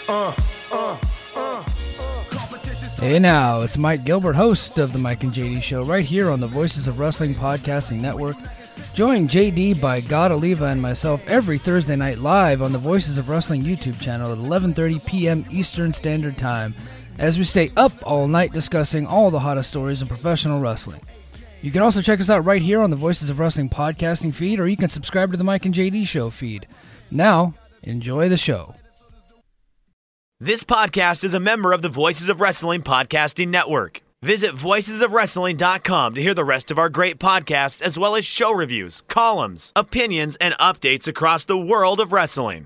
Hey now, it's Mike Gilbert, host of the Mike and JD Show, right here on the Voices of Wrestling Podcasting Network. Join JD by God Oliva and myself every Thursday night live on the Voices of Wrestling YouTube channel at 11:30 p.m. Eastern Standard Time, as we stay up all night discussing all the hottest stories in professional wrestling. You can also check us out right here on the Voices of Wrestling Podcasting feed, or you can subscribe to the Mike and JD Show feed. Now, enjoy the show. This podcast is a member of the Voices of Wrestling Podcasting Network. Visit voicesofwrestling.com to hear the rest of our great podcasts, as well as show reviews, columns, opinions, and updates across the world of wrestling.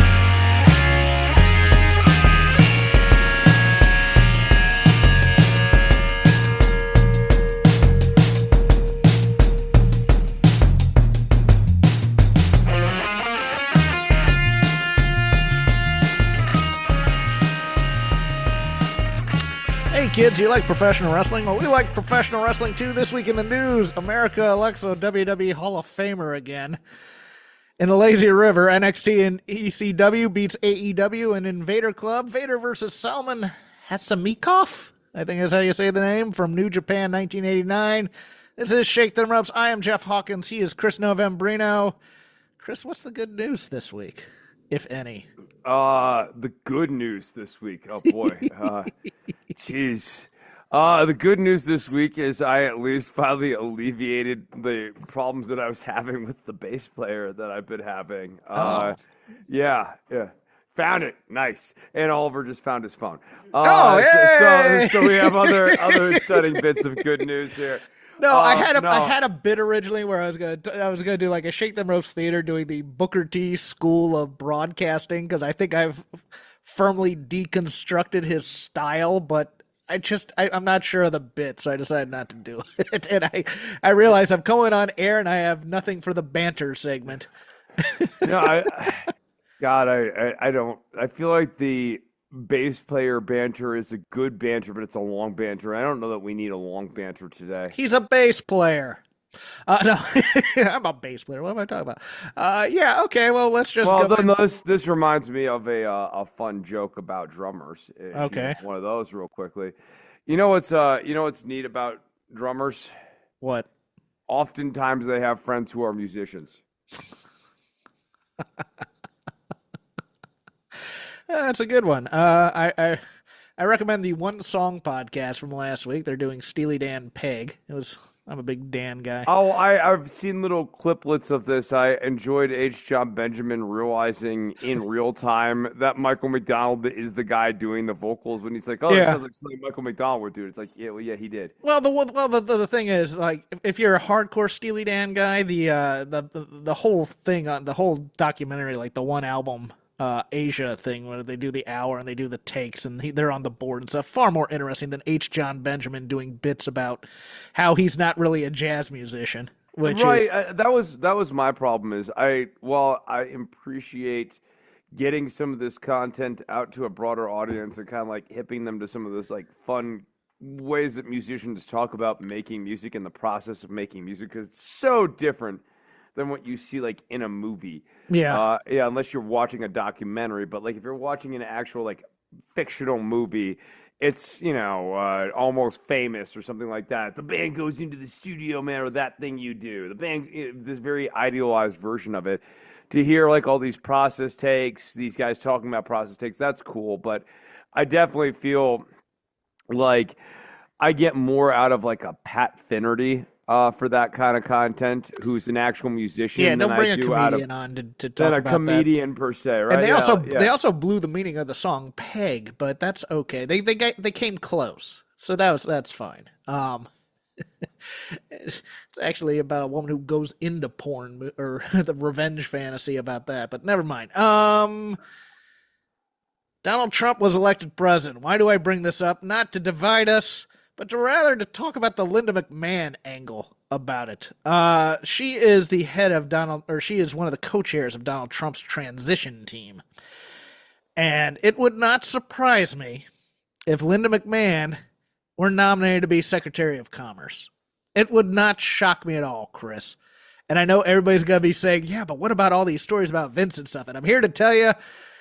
Hey kids, you like professional wrestling? Well, we like professional wrestling too. This week in the news, America elects a WWE Hall of Famer again. In the Lazy River, NXT and ECW beats AEW and Invader Club. Vader versus Salman Hasamikov, I think is how you say the name, from New Japan 1989. This is Shake Them Ropes. I am Jeff Hawkins. He is Chris Novembrino. Chris, what's the good news this week, if any? The good news this week. Oh boy. Jeez. The good news this week is I at least finally alleviated the problems that I was having with the bass player that I've been having. Yeah. Found it. Nice. And Oliver just found his phone. So we have other exciting bits of good news here. No, I had a bit originally where I was gonna do like a Shake Them Ropes theater doing the Booker T School of Broadcasting, because I think I've firmly deconstructed his style, but I'm not sure of the bit, so I decided not to do it. And I realize I'm going on air and I have nothing for the banter segment. No, I feel like the bass player banter is a good banter, but it's a long banter. I don't know that we need a long banter today. He's a bass player. No, I'm a bass player. What am I talking about? Yeah, okay. Well, let's just. Well, then this reminds me of a fun joke about drummers. Okay, one of those real quickly. You know what's neat about drummers? What? Oftentimes they have friends who are musicians. That's a good one. I recommend the One Song podcast from last week. They're doing Steely Dan Peg. I'm a big Dan guy. Oh, I've seen little cliplets of this. I enjoyed H. John Benjamin realizing in real time that Michael McDonald is the guy doing the vocals when he's like, "Oh, This sounds like something Michael McDonald would do." It's like, yeah, he did. Well, the thing is, like, if you're a hardcore Steely Dan guy, the whole thing on the whole documentary, like the one album. Asia thing where they do the hour and they do the takes and they're on the board and stuff, far more interesting than H. John Benjamin doing bits about how he's not really a jazz musician. That was my problem. Is I appreciate getting some of this content out to a broader audience and kind of like hipping them to some of this like fun ways that musicians talk about making music and the process of making music, because it's so different than what you see like in a movie. Yeah. Unless you're watching a documentary, but like if you're watching an actual like fictional movie, it's, Almost Famous or something like that. The band goes into the studio, man, or that thing you do. The band, this very idealized version of it. To hear like all these process takes, these guys talking about process takes, that's cool. But I definitely feel like I get more out of like a Pat Finnerty for that kind of content, who's an actual musician. Yeah, don't than bring I a do comedian on to talk than a about comedian that. per se, right? And they also blew the meaning of the song "Peg," but that's okay. They came close, so that's fine. It's actually about a woman who goes into porn, or the revenge fantasy about that, but never mind. Donald Trump was elected president. Why do I bring this up? Not to divide us, but rather to talk about the Linda McMahon angle about it. She is the head of she is one of the co-chairs of Donald Trump's transition team. And it would not surprise me if Linda McMahon were nominated to be Secretary of Commerce. It would not shock me at all, Chris. And I know everybody's going to be saying, yeah, but what about all these stories about Vince and stuff? And I'm here to tell you,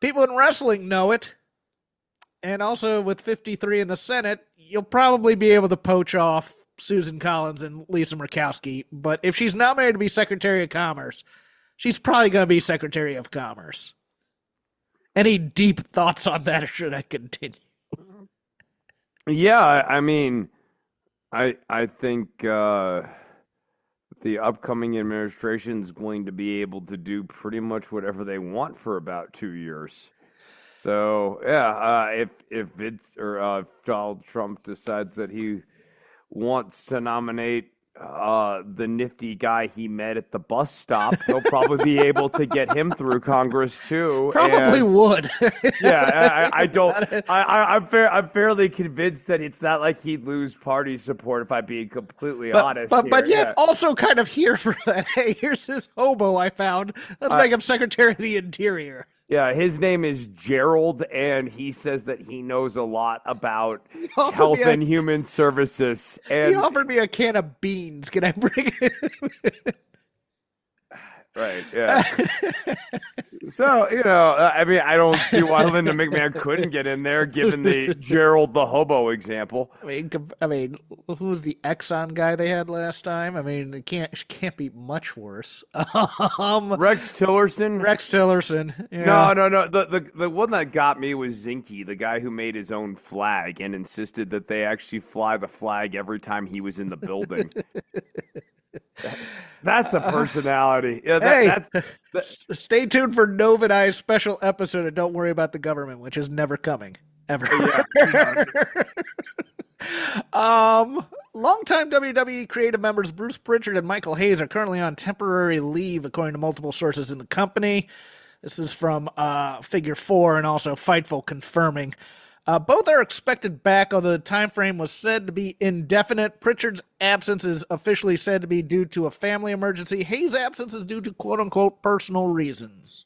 People in wrestling know it. And also with 53 in the Senate, you'll probably be able to poach off Susan Collins and Lisa Murkowski. But if she's nominated to be Secretary of Commerce, she's probably going to be Secretary of Commerce. Any deep thoughts on that, or should I continue? Yeah, I mean, I think the upcoming administration is going to be able to do pretty much whatever they want for about 2 years. So yeah, if Donald Trump decides that he wants to nominate the nifty guy he met at the bus stop, he'll probably be able to get him through Congress too. Probably would. Yeah, I'm fairly convinced that it's not like he'd lose party support, if I'm being completely honest. But yet also kind of here for that. Hey, here's this hobo I found. Let's make him Secretary of the Interior. Yeah, his name is Gerald, and he says that he knows a lot about health and human services. And he offered me a can of beans. Can I bring it? Right, yeah. So, I mean, I don't see why Linda McMahon couldn't get in there, given the Gerald the hobo example. I mean, who was the Exxon guy they had last time? I mean, it can't be much worse. Rex Tillerson? Rex Tillerson. Yeah. No. The one that got me was Zinke, the guy who made his own flag and insisted that they actually fly the flag every time he was in the building. That's a personality. Yeah, stay tuned for Nova and I's special episode of Don't Worry About the Government, which is never coming, ever. Yeah. Longtime WWE creative members Bruce Pritchard and Michael Hayes are currently on temporary leave, according to multiple sources in the company. This is from Figure 4 and also Fightful confirming. Both are expected back, although the time frame was said to be indefinite. Pritchard's absence is officially said to be due to a family emergency. Hayes' absence is due to quote-unquote personal reasons.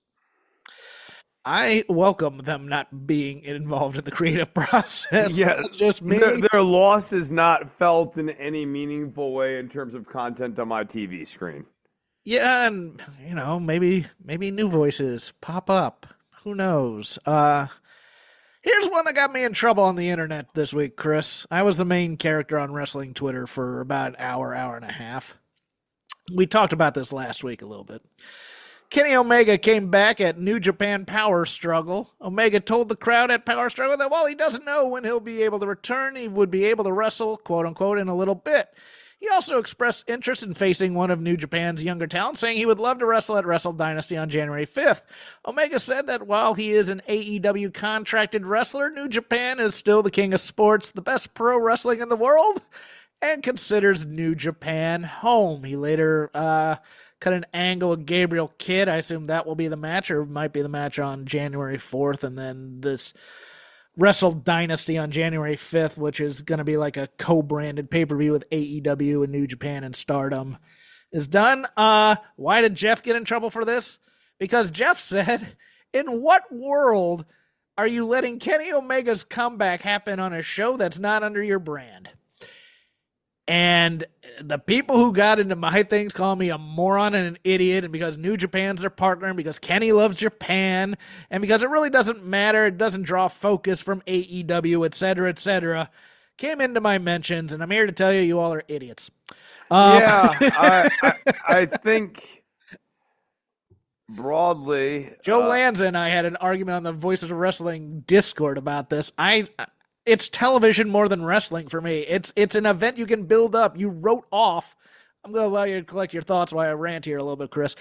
I welcome them not being involved in the creative process. Yeah, that's just me. Their loss is not felt in any meaningful way in terms of content on my TV screen. Yeah, and, maybe new voices pop up. Who knows? Here's one that got me in trouble on the internet this week, Chris. I was the main character on wrestling Twitter for about an hour and a half. We talked about this last week a little bit. Kenny Omega came back at New Japan Power Struggle. Omega told the crowd at Power Struggle that while he doesn't know when he'll be able to return, he would be able to wrestle, quote-unquote, in a little bit. He also expressed interest in facing one of New Japan's younger talents, saying he would love to wrestle at Wrestle Dynasty on January 5th. Omega said that while he is an AEW contracted wrestler, New Japan is still the king of sports, the best pro wrestling in the world, and considers New Japan home. He later cut an angle with Gabriel Kidd. I assume that will be the match, or might be the match on January 4th, and then this Wrestle Dynasty on January 5th, which is going to be like a co-branded pay-per-view with AEW and New Japan and Stardom, is done. Why did Jeff get in trouble for this? Because Jeff said, in what world are you letting Kenny Omega's comeback happen on a show that's not under your brand? And the people who got into my things call me a moron and an idiot, and because New Japan's their partner, and because Kenny loves Japan, and because it really doesn't matter, it doesn't draw focus from AEW, etc., came into my mentions, and I'm here to tell you, you all are idiots. I think broadly, Joe Lanza and I had an argument on the Voices of Wrestling Discord about this. It's television more than wrestling for me. It's an event you can build up. You wrote off. I'm going to allow you to collect your thoughts while I rant here a little bit, Chris.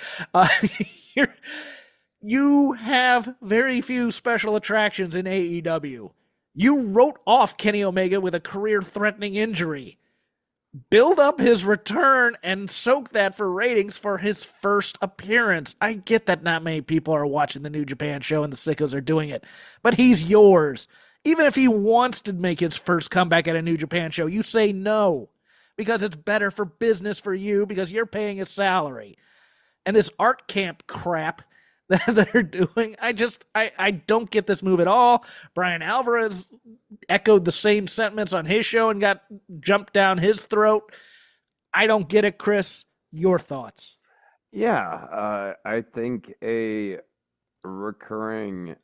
You have very few special attractions in AEW. You wrote off Kenny Omega with a career-threatening injury. Build up his return and soak that for ratings for his first appearance. I get that not many people are watching the New Japan show and the sickos are doing it, but he's yours. Even if he wants to make his first comeback at a New Japan show, you say no, because it's better for business for you, because you're paying his salary. And this art camp crap that they're doing, I don't get this move at all. Brian Alvarez echoed the same sentiments on his show and got jumped down his throat. I don't get it, Chris. Your thoughts? Yeah, I think a recurring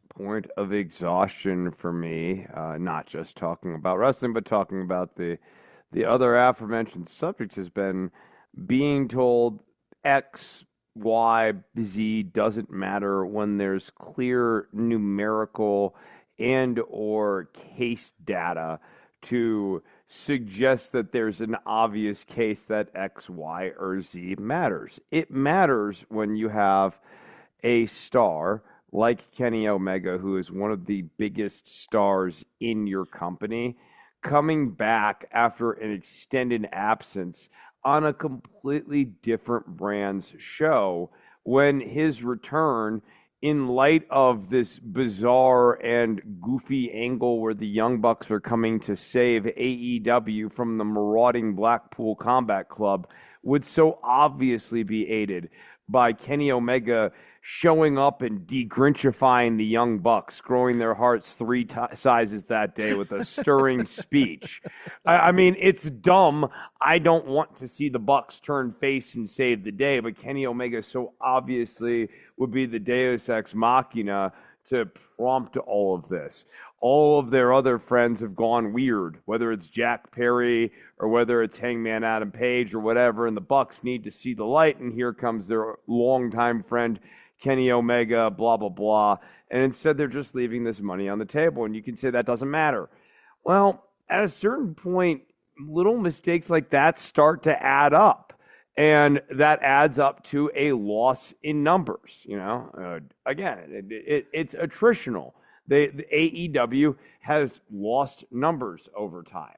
point of exhaustion for me, not just talking about wrestling, but talking about the other aforementioned subjects, has been being told X, Y, Z doesn't matter when there's clear numerical and or case data to suggest that there's an obvious case that X, Y, or Z matters. It matters when you have a star like Kenny Omega, who is one of the biggest stars in your company, coming back after an extended absence on a completely different brand's show, when his return, in light of this bizarre and goofy angle where the Young Bucks are coming to save AEW from the marauding Blackpool Combat Club, would so obviously be aided by Kenny Omega showing up and degrinchifying the Young Bucks, growing their hearts three sizes that day with a stirring speech. I mean, it's dumb. I don't want to see the Bucks turn face and save the day, but Kenny Omega so obviously would be the Deus Ex Machina to prompt all of this. All of their other friends have gone weird, whether it's Jack Perry or whether it's Hangman Adam Page or whatever, and the Bucks need to see the light, and here comes their longtime friend Kenny Omega, blah, blah, blah. And instead, they're just leaving this money on the table, and you can say that doesn't matter. Well, at a certain point, little mistakes like that start to add up. And that adds up to a loss in numbers. You know, again, it's attritional. The AEW has lost numbers over time.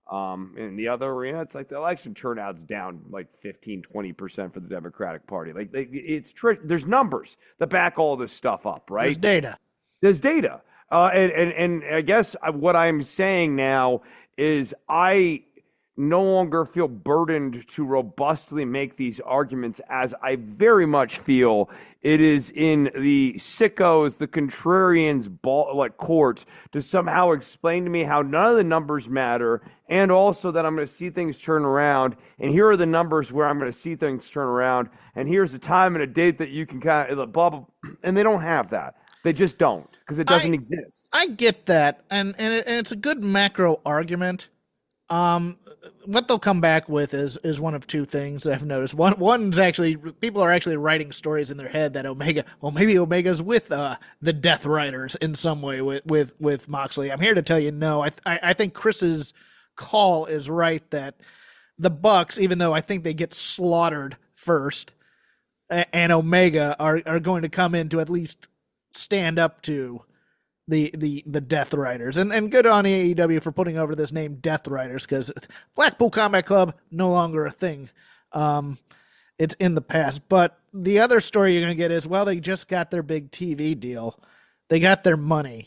In the other arena, it's like the election turnout's down like 15-20% for the Democratic Party. There's numbers that back all this stuff up, right? There's data. And I guess what I'm saying now is I no longer feel burdened to robustly make these arguments, as I very much feel it is in the sickos, the contrarians court to somehow explain to me how none of the numbers matter, and also that I'm going to see things turn around, and here are the numbers where I'm going to see things turn around, and here's a time and a date that you can kind of blah, blah, and they don't have that. They just don't, because it doesn't exist. I get that, and it's a good macro argument. What they'll come back with is one of two things I've noticed. One's actually, people are actually writing stories in their head that maybe Omega's with the Death Riders in some way with Moxley. I'm here to tell you, no. I think Chris's call is right that the Bucks, even though I think they get slaughtered first, and Omega are going to come in to at least stand up to the Death Riders, and good on AEW for putting over this name Death Riders, because Blackpool Combat Club no longer a thing. It's in the past. But the other story you're gonna get is, well, they just got their big TV deal, they got their money.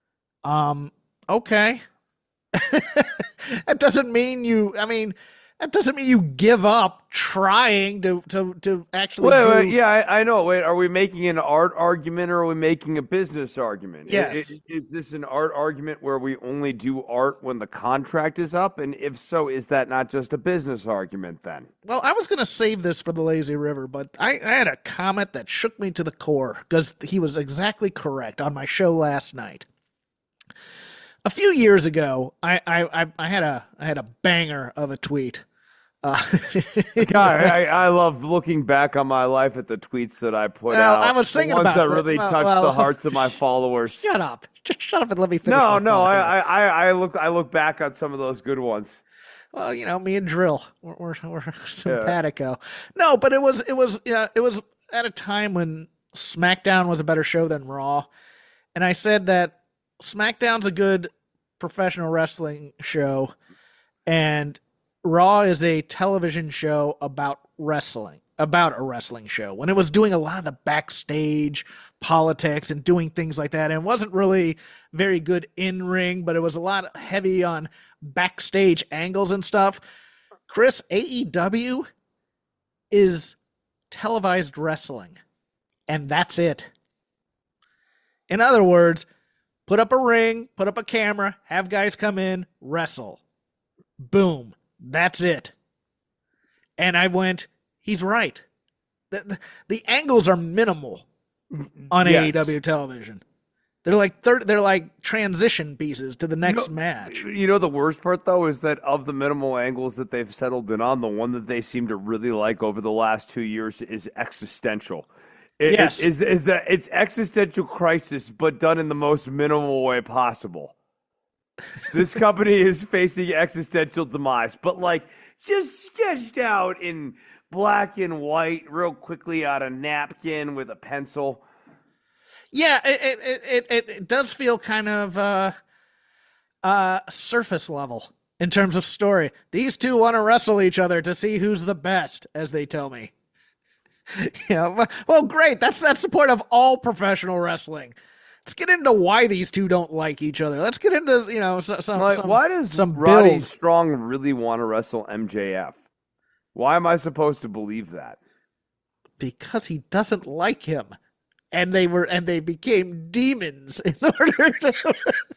Okay, that doesn't mean you. I mean, that doesn't mean you give up trying to actually. Wait, yeah, I know. Wait, are we making an art argument or are we making a business argument? Yes. Is this an art argument where we only do art when the contract is up? And if so, is that not just a business argument then? Well, I was going to save this for the Lazy River, but I had a comment that shook me to the core, because he was exactly correct on my show last night. A few years ago, I had a banger of a tweet. God, I love looking back on my life at the tweets that I put out. I was thinking the ones about that really touched the hearts of my followers. Shut up! Just shut up and let me finish. No. I look back on some of those good ones. Well, you know, me and Drill, we're simpatico. Yeah. No, but it was at a time when SmackDown was a better show than Raw, and I said that SmackDown's a good professional wrestling show, and Raw is a television show about wrestling, about a wrestling show, when it was doing a lot of the backstage politics and doing things like that. And it wasn't really very good in ring, but it was a lot heavy on backstage angles and stuff. Chris, AEW is televised wrestling, and that's it. In other words, put up a ring, put up a camera, have guys come in, wrestle. Boom. That's it. And I went, he's right. The angles are minimal on AEW television. They're like transition pieces to the next match. You know, the worst part though is that of the minimal angles that they've settled in on, the one that they seem to really like over the last 2 years is existential. Yes. Is that it's existential crisis, but done in the most minimal way possible. This company is facing existential demise, but like just sketched out in black and white real quickly on a napkin with a pencil. Yeah, it does feel kind of surface level in terms of story. These two want to wrestle each other to see who's the best, as they tell me. Yeah, well, great. That's the point of all professional wrestling. Let's get into why these two don't like each other. Let's get into why does Roddy Strong really want to wrestle MJF? Why am I supposed to believe that? Because he doesn't like him. And they became demons in order to.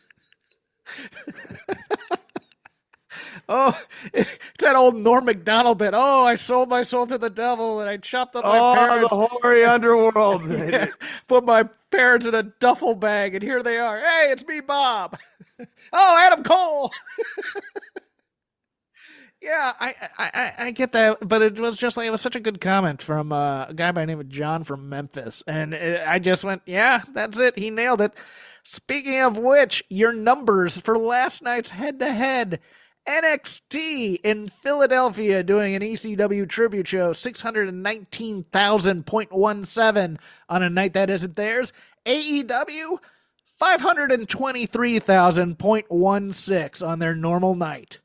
Oh, it's that old Norm Macdonald bit. Oh, I sold my soul to the devil and I chopped up my parents. Oh, the hoary underworld. Yeah, put my parents in a duffel bag and here they are. Hey, it's me, Bob. Oh, Adam Cole. Yeah, I get that, but it was such a good comment from a guy by the name of John from Memphis, and I just went, yeah, that's it. He nailed it. Speaking of which, your numbers for last night's head-to-head, NXT in Philadelphia doing an ECW tribute show, 619,000.17 on a night that isn't theirs. AEW, 523,000.16 on their normal night.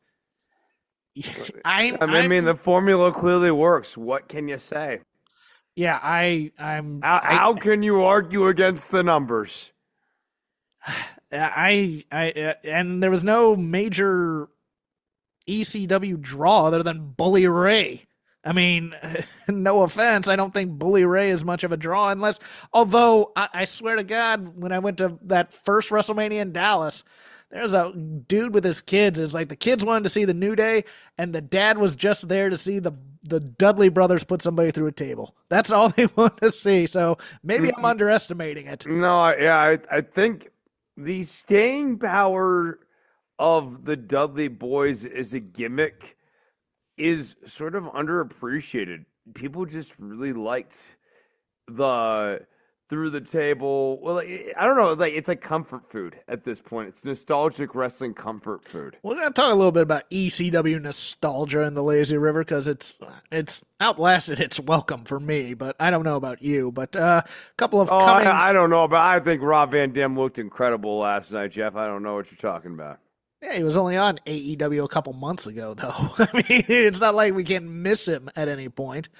I mean, the formula clearly works. What can you say? Yeah, How can you argue against the numbers? And there was no major ECW draw other than Bully Ray. I mean, no offense, I don't think Bully Ray is much of a draw although I swear to God, when I went to that first WrestleMania in Dallas, there's a dude with his kids. It's like the kids wanted to see the New Day, and the dad was just there to see the Dudley brothers put somebody through a table. That's all they want to see. So maybe I'm underestimating it. No, I think the staying power of the Dudley boys as a gimmick is sort of underappreciated. People just really liked the through the table. Well, I don't know. Like it's like comfort food at this point. It's nostalgic wrestling comfort food. We're gonna talk a little bit about ECW nostalgia in the Lazy River because it's outlasted its welcome for me. But I don't know about you. But a couple of I don't know, but I think Rob Van Dam looked incredible last night, Jeff. I don't know what you're talking about. Yeah, he was only on AEW a couple months ago, though. I mean, it's not like we can miss him at any point.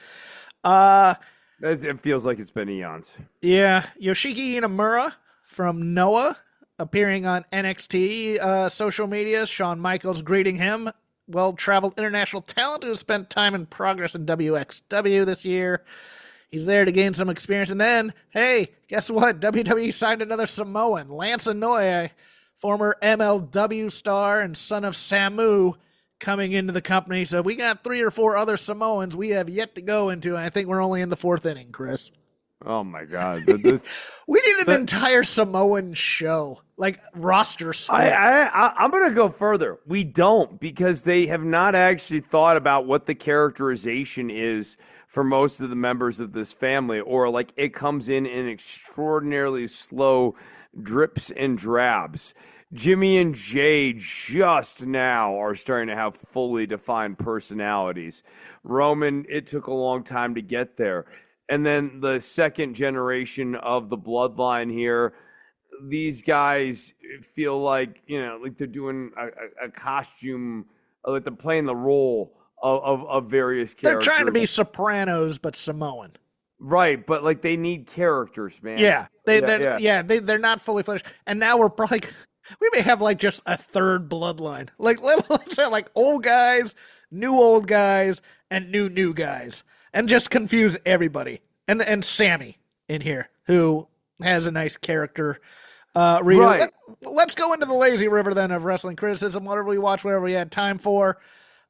It feels like it's been eons. Yeah, Yoshiki Inamura from Noah appearing on NXT social media. Shawn Michaels greeting him. Well-traveled international talent who has spent time in progress in WXW this year. He's there to gain some experience. And then, hey, guess what? WWE signed another Samoan, Lance Anoa'i, former MLW star and son of Samu, coming into the company. So we got 3 or 4 other Samoans we have yet to go into, and I think we're only in the 4th inning, Chris. Oh, my God. We need an entire Samoan show, like roster split. I'm going to go further. We don't, because they have not actually thought about what the characterization is for most of the members of this family, or like it comes in extraordinarily slow drips and drabs. Jimmy and Jay just now are starting to have fully defined personalities. Roman, it took a long time to get there. And then the second generation of the bloodline here, these guys feel like, like they're doing a costume, like they're playing the role of various characters. They're trying to be Sopranos, but Samoan. Right, but like they need characters, man. Yeah, they're not fully fledged. And now we're probably... We may have like just a third bloodline. Like let's say like old guys, new old guys, and new guys. And just confuse everybody. And Sammy in here, who has a nice character. Right. Let's go into the Lazy River then of wrestling criticism, whatever we watch, whatever we had time for.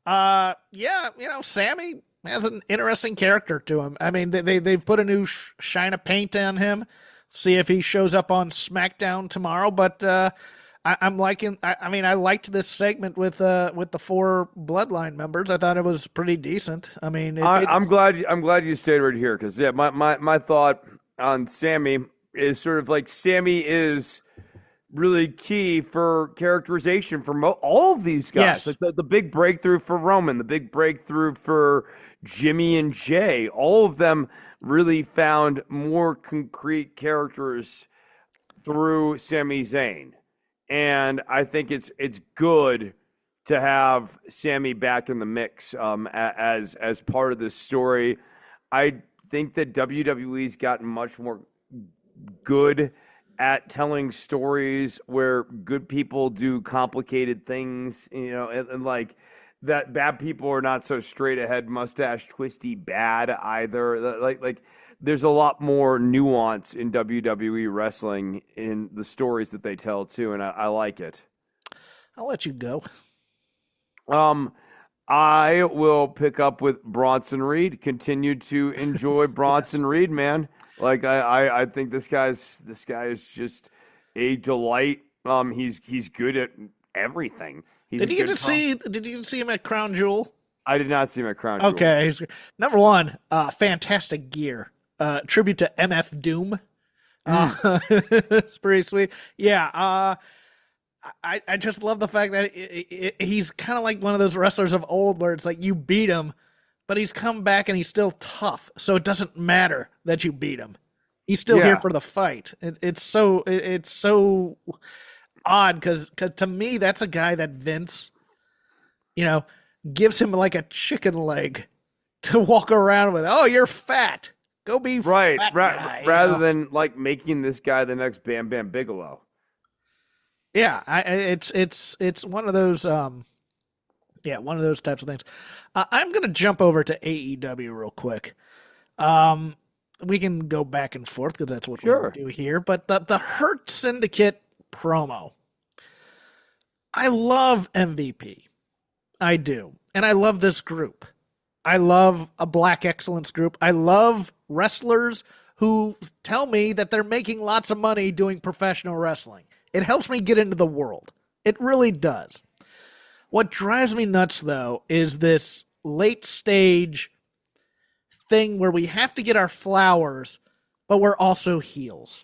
Sammy has an interesting character to him. I mean, they've put a new shine of paint on him. See if he shows up on SmackDown tomorrow. But I'm liking. I mean, I liked this segment with the 4 Bloodline members. I thought it was pretty decent. I mean, I'm glad you stayed right here because my thought on Sammy is sort of like Sammy is really key for characterization for all of these guys. Yes. Like the big breakthrough for Roman, the big breakthrough for Jimmy and Jay. All of them really found more concrete characters through Sami Zayn. And I think it's good to have Sammy back in the mix as part of this story. I think that WWE's gotten much more good at telling stories where good people do complicated things, and like that bad people are not so straight ahead, mustache twisty bad either. Like there's a lot more nuance in WWE wrestling in the stories that they tell too, and I like it. I'll let you go. I will pick up with Bronson Reed. Continue to enjoy Bronson Reed, man. Like I think this guy is just a delight. He's good at everything. Did you see him at Crown Jewel? I did not see him at Crown Jewel. Okay, number one, fantastic gear. Tribute to MF Doom. It's pretty sweet. Yeah. I just love the fact that he's kind of like one of those wrestlers of old where it's like you beat him, but he's come back and he's still tough. So it doesn't matter that you beat him. He's still here for the fight. It's so odd because to me, that's a guy that Vince, gives him like a chicken leg to walk around with. Oh, you're fat. Go be right. Fat guy, rather than like making this guy the next Bam Bam Bigelow. Yeah, it's one of those one of those types of things. I'm gonna jump over to AEW real quick. We can go back and forth because that's what we do here. But the Hurt Syndicate promo, I love MVP, I do, and I love this group. I love a Black Excellence group. I love wrestlers who tell me that they're making lots of money doing professional wrestling. It helps me get into the world. It really does. What drives me nuts, though, is this late stage thing where we have to get our flowers, but we're also heels.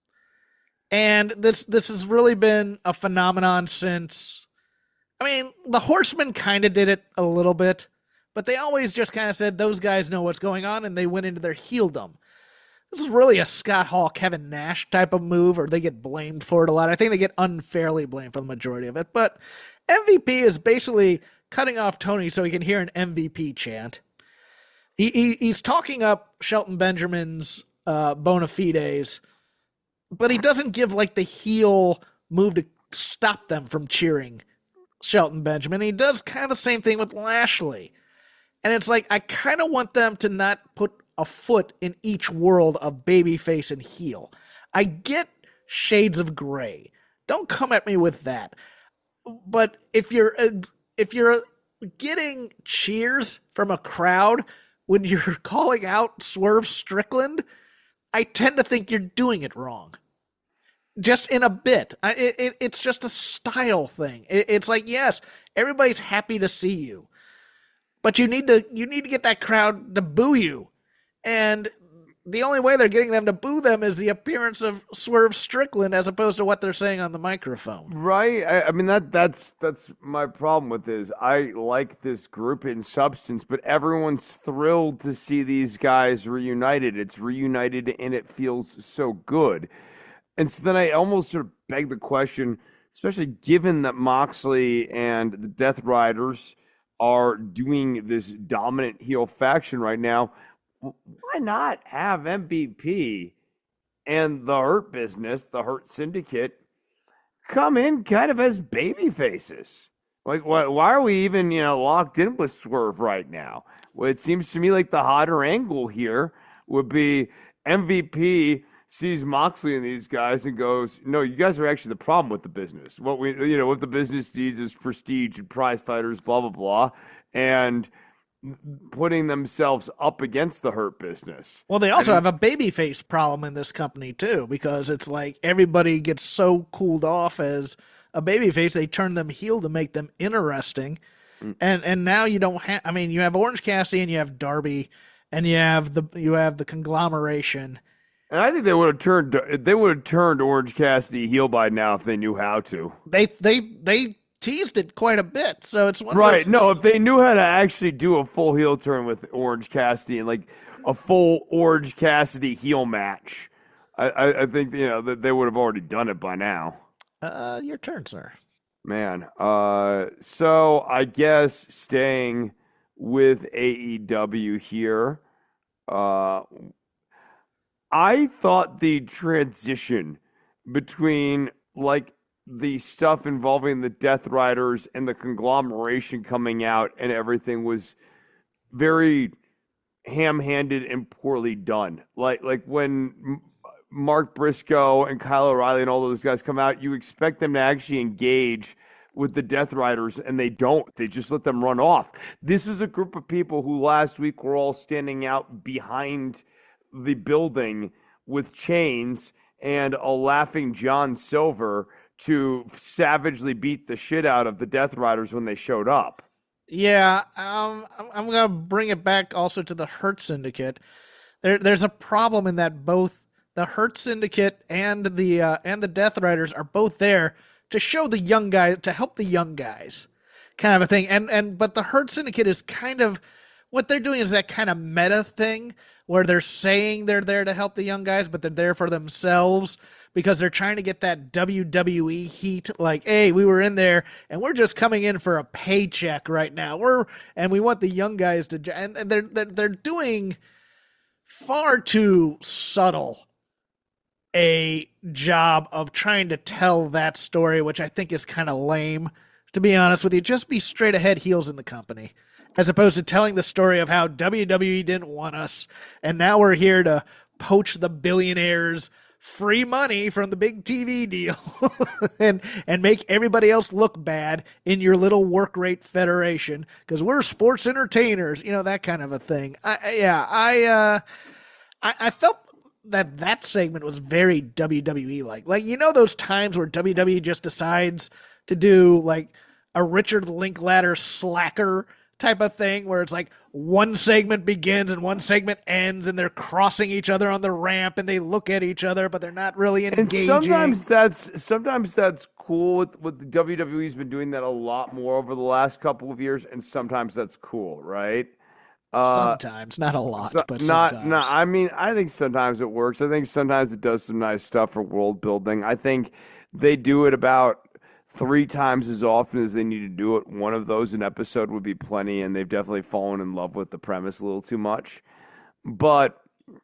And this has really been a phenomenon since, the Horsemen kind of did it a little bit, but they always just kind of said those guys know what's going on, and they went into their heeldom. This is really a Scott Hall, Kevin Nash type of move, or they get blamed for it a lot. I think they get unfairly blamed for the majority of it. But MVP is basically cutting off Tony so he can hear an MVP chant. He's talking up Shelton Benjamin's bona fides, but he doesn't give like the heel move to stop them from cheering Shelton Benjamin. He does kind of the same thing with Lashley. And it's like, I kind of want them to not put a foot in each world of babyface and heel. I get shades of gray. Don't come at me with that. But if you're getting cheers from a crowd when you're calling out Swerve Strickland, I tend to think you're doing it wrong. Just in a bit. It's just a style thing. It's like, yes, everybody's happy to see you, but you need to get that crowd to boo you. And the only way they're getting them to boo them is the appearance of Swerve Strickland as opposed to what they're saying on the microphone. Right. That's my problem with this. I like this group in substance, but everyone's thrilled to see these guys reunited. It's reunited and it feels so good. And so then I almost sort of beg the question, especially given that Moxley and the Death Riders are doing this dominant heel faction right now, why not have MVP and the Hurt Business, the Hurt Syndicate, come in kind of as baby faces? Like, why are we even, locked in with Swerve right now? Well, it seems to me like the hotter angle here would be MVP sees Moxley and these guys and goes, no, you guys are actually the problem with the business. What the business needs is prestige and prize fighters, blah, blah, blah. And putting themselves up against the Hurt Business. Well, they also have a babyface problem in this company too, because it's like everybody gets so cooled off as a babyface, they turn them heel to make them interesting. And now you don't have. I mean, you have Orange Cassidy and you have Darby, and you have the conglomeration. And I think they would have turned Orange Cassidy heel by now if they knew how to. They teased it quite a bit, so it's one right. Of those No, things. if they knew how to actually do a full heel turn with Orange Cassidy and like a full Orange Cassidy heel match, I think that they would have already done it by now. Your turn, sir. Man. So I guess staying with AEW here. I thought the transition between like the stuff involving the Death Riders and the conglomeration coming out and everything was very ham-handed and poorly done. Like when Mark Briscoe and Kyle O'Reilly and all those guys come out, you expect them to actually engage with the Death Riders, and they don't. They just let them run off. This is a group of people who last week were all standing out behind the building with chains and a laughing John Silver to savagely beat the shit out of the Death Riders when they showed up. Yeah, I'm gonna bring it back also to the Hurt Syndicate. There's a problem in that both the Hurt Syndicate and the Death Riders are both there to show the young guys, to help the young guys, kind of a thing. But the Hurt Syndicate is kind of what they're doing is that kind of meta thing where they're saying they're there to help the young guys, but they're there for themselves because they're trying to get that WWE heat. Like, hey, we were in there and we're just coming in for a paycheck right now. We want the young guys to, and they're doing far too subtle a job of trying to tell that story, which I think is kind of lame, to be honest with you. Just be straight ahead heels in the company, as opposed to telling the story of how WWE didn't want us, and now we're here to poach the billionaires' free money from the big TV deal and make everybody else look bad in your little work rate federation because we're sports entertainers, that kind of a thing. I felt that segment was very WWE-like. Like, those times where WWE just decides to do like a Richard Linklater slacker type of thing where it's like one segment begins and one segment ends and they're crossing each other on the ramp and they look at each other but they're not really engaging. And sometimes that's cool with the WWE's been doing that a lot more over the last couple of years, and sometimes that's cool, right? Sometimes, not a lot, but sometimes. I mean, I think sometimes it works. I think sometimes it does some nice stuff for world building. I think they do it about 3 times as often as they need to do it. One of those an episode would be plenty, and they've definitely fallen in love with the premise a little too much. But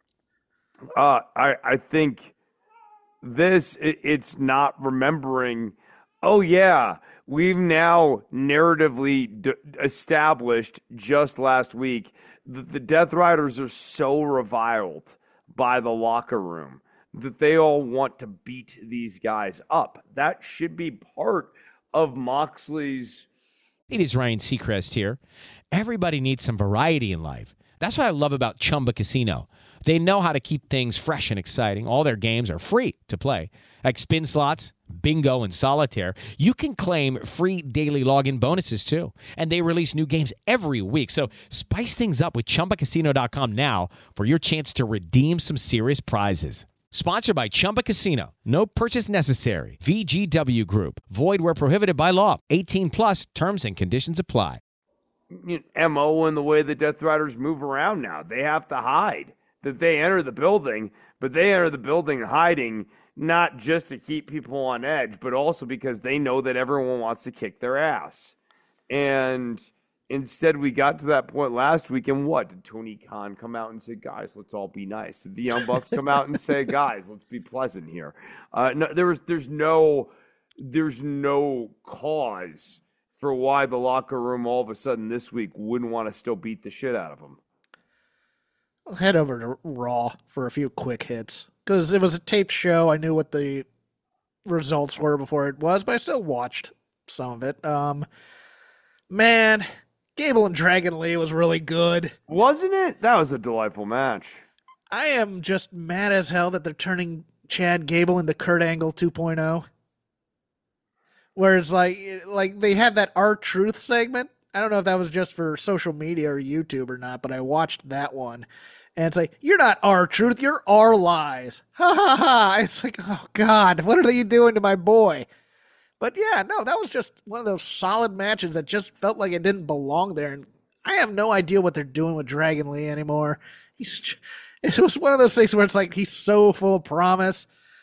I think it's not remembering, oh yeah, we've now narratively established just last week that the Death Riders are so reviled by the locker room that they all want to beat these guys up. That should be part of Moxley's. It is Ryan Seacrest here. Everybody needs some variety in life. That's what I love about Chumba Casino. They know how to keep things fresh and exciting. All their games are free to play, like spin slots, bingo, and solitaire. You can claim free daily login bonuses, too. And they release new games every week. So spice things up with ChumbaCasino.com now for your chance to redeem some serious prizes. Sponsored by Chumba Casino. No purchase necessary. VGW Group. Void where prohibited by law. 18 plus terms and conditions apply. MO in the way the Death Riders move around now. They have to hide. That they enter the building, but they enter the building hiding not just to keep people on edge, but also because they know that everyone wants to kick their ass. And instead, we got to that point last week, and what? Did Tony Khan come out and say, guys, let's all be nice? Did the Young Bucks come out and say, guys, let's be pleasant here? No, there's no cause for why the locker room all of a sudden this week wouldn't want to still beat the shit out of them. I'll head over to Raw for a few quick hits because it was a taped show. I knew what the results were before it was, but I still watched some of it. Man, Gable and Dragon Lee was really good. Wasn't it? That was a delightful match. I am just mad as hell that they're turning Chad Gable into Kurt Angle 2.0. Where it's like they had that R-Truth segment. I don't know if that was just for social media or YouTube or not, but I watched that one. And it's like, you're not R-Truth, you're R-Lies. Ha ha ha. It's like, oh God, what are you doing to my boy? But yeah, no, that was just one of those solid matches that just felt like it didn't belong there. And I have no idea what they're doing with Dragon Lee anymore. It was one of those things where it's like he's so full of promise.